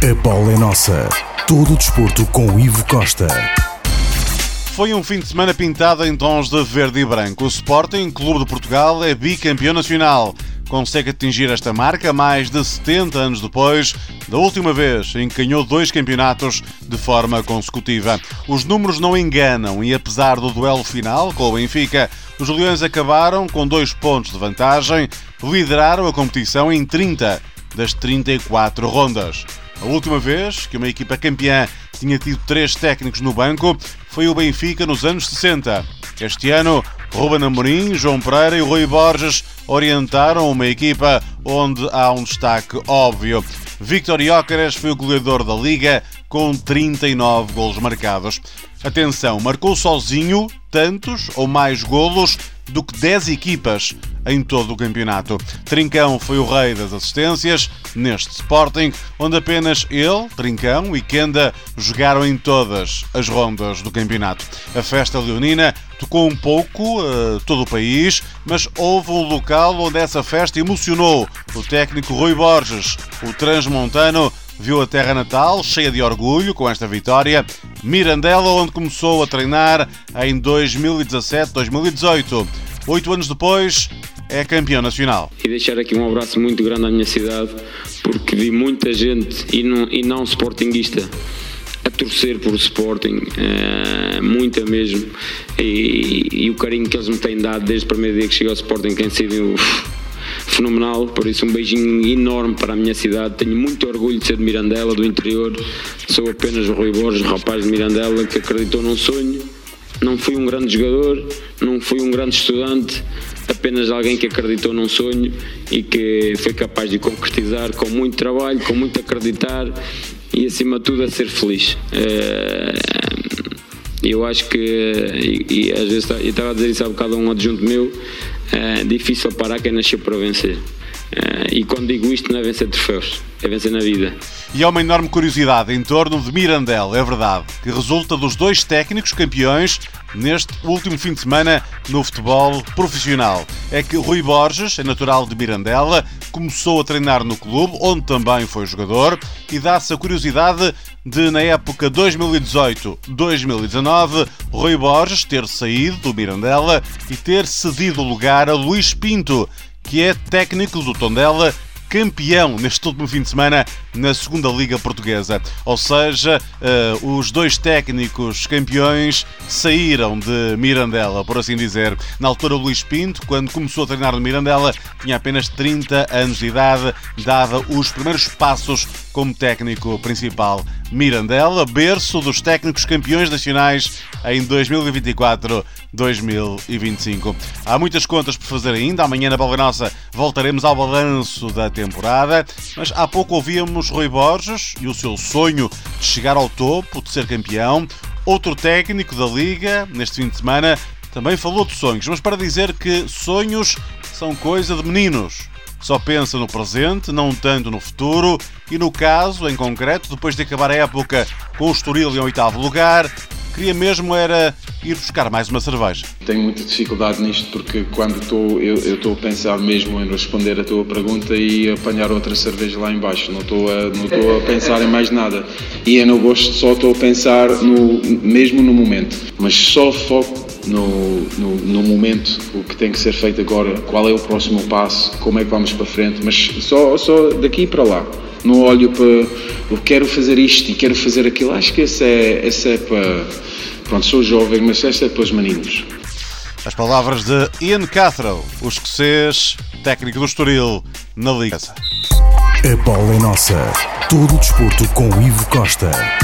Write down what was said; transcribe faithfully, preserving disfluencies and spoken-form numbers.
A bola é nossa. Todo o desporto com Ivo Costa. Foi um fim de semana pintado em tons de verde e branco. O Sporting, Clube de Portugal, é bicampeão nacional. Consegue atingir esta marca mais de setenta anos depois da última vez em que ganhou dois campeonatos de forma consecutiva. Os números não enganam e, apesar do duelo final com o Benfica, os Leões acabaram com dois pontos de vantagem, lideraram a competição em trinta das trinta e quatro rondas. A última vez que uma equipa campeã tinha tido três técnicos no banco foi o Benfica nos anos sessenta. Este ano, Ruben Amorim, João Pereira e Rui Borges orientaram uma equipa onde há um destaque óbvio. Víctor Gyökeres foi o goleador da Liga com trinta e nove golos marcados. Atenção, marcou sozinho tantos ou mais golos do que dez equipas em todo o campeonato. Trincão foi o rei das assistências neste Sporting, onde apenas ele, Trincão e Kenda jogaram em todas as rondas do campeonato. A festa leonina tocou um pouco uh, todo o país, mas houve um local onde essa festa emocionou o técnico Rui Borges. O transmontano viu a terra natal cheia de orgulho com esta vitória. Mirandela, onde começou a treinar em dois mil e dezassete, dois mil e dezoito. Oito anos depois, é campeão nacional. E deixar aqui um abraço muito grande à minha cidade, porque vi muita gente, e não, e não sportinguista, a torcer por Sporting, é, muita mesmo, e, e o carinho que eles me têm dado desde o primeiro dia que cheguei ao Sporting tem sido uf, fenomenal. Por isso um beijinho enorme para a minha cidade. Tenho muito orgulho de ser de Mirandela, do interior. Sou apenas o Rui Borges, rapaz de Mirandela, que acreditou num sonho. Não fui um grande jogador, não fui um grande estudante, apenas alguém que acreditou num sonho e que foi capaz de concretizar com muito trabalho, com muito acreditar e, acima de tudo, a ser feliz. Eu acho que, e, e às vezes, eu estava a dizer isso há bocado a um adjunto meu, é difícil parar quem nasceu para vencer. E quando digo isto, não é vencer troféus, é vencer na vida. E há uma enorme curiosidade em torno de Mirandela, é verdade, que resulta dos dois técnicos campeões neste último fim de semana no futebol profissional. É que Rui Borges, é natural de Mirandela, começou a treinar no clube, onde também foi jogador, e dá-se a curiosidade de, na época dois mil e dezoito, dois mil e dezanove, Rui Borges ter saído do Mirandela e ter cedido o lugar a Luís Pinto, que é técnico do Tondela, campeão neste último fim de semana na segunda Liga Portuguesa. Ou seja, uh, os dois técnicos campeões saíram de Mirandela, por assim dizer. Na altura, o Luís Pinto, quando começou a treinar no Mirandela, tinha apenas trinta anos de idade, dava os primeiros passos como técnico principal. Mirandela, berço dos técnicos campeões nacionais em dois mil e vinte e quatro, dois mil e vinte e cinco. Há muitas contas por fazer ainda. Amanhã na Bola Nossa voltaremos ao balanço da temporada, mas há pouco ouvíamos Rui Borges e o seu sonho de chegar ao topo, de ser campeão. Outro técnico da Liga, neste fim de semana, também falou de sonhos, mas para dizer que sonhos são coisa de meninos. Só pensa no presente, não tanto no futuro, e no caso, em concreto, depois de acabar a época com o Estoril em oitavo lugar, queria mesmo era ir buscar mais uma cerveja. Tenho muita dificuldade nisto porque quando estou, eu estou a pensar mesmo em responder a tua pergunta e apanhar outra cerveja lá em baixo. Não estou a, não estou a pensar em mais nada. E eu não gosto, só estou a pensar no, mesmo no momento. Mas só foco no, no, no momento, o que tem que ser feito agora, qual é o próximo passo, como é que vamos para frente, mas só, só daqui para lá. Não olho para, eu quero fazer isto e quero fazer aquilo. Acho que esse é, esse é para, pronto, sou jovem, mas esse é para os meninos. As palavras de Ian Cathro, o escocês, técnico do Estoril, na Liga. A bola é nossa. Todo o desporto com Ivo Costa.